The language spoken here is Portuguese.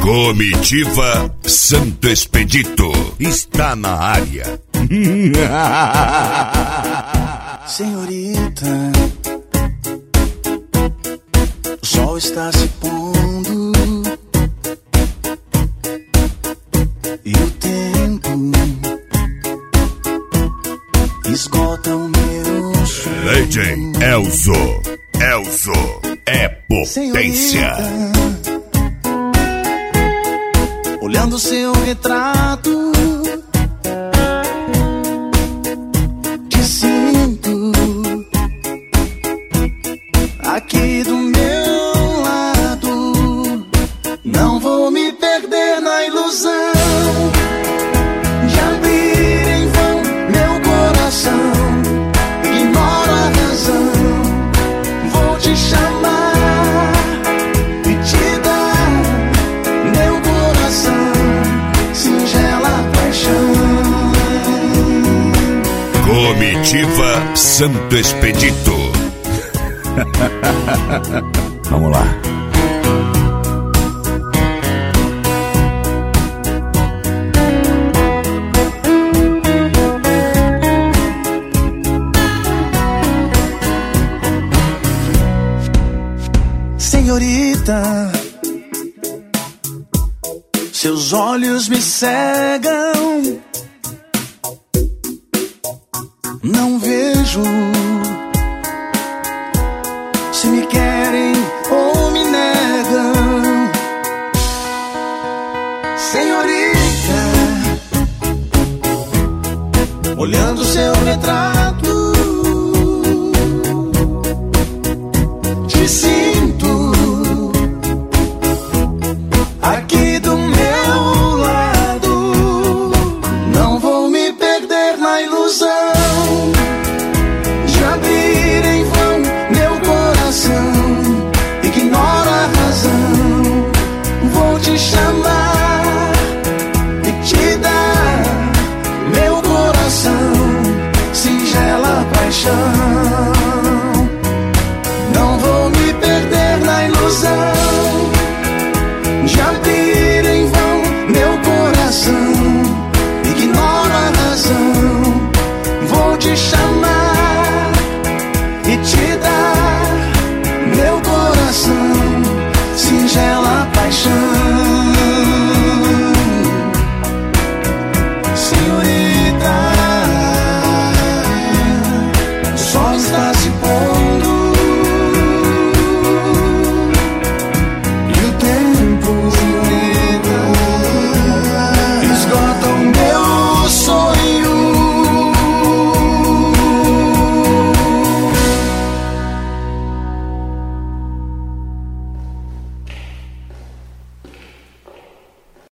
Comitiva Santo Expedito está na área. Senhorita, o sol está se pondo e o tempo esgota o meu choro. DJ Elzo é potência. Senhorita, olhando seu retrato, te sinto aqui do meu lado. Não vou me perder na ilusão de abrir em vão meu coração. Ignoro a razão, vou te chamar e te dar meu coração, singela paixão. Comitiva Santo Expedito. Vamos lá. Senhorita, seus olhos me cegam, não vejo se me querem ou me negam. Senhorita, olhando seu retrato, te sinto aqui do meu lado. Não vou me perder na ilusão de abrir em vão meu coração. Ignoro a razão, vou te chamar e te dar meu coração, singela paixão. Não vou me perder na ilusão de abrir em vão meu coração. Ignoro a razão, vou te chamar e te dar meu coração, singela paixão. Senhorita, o sol está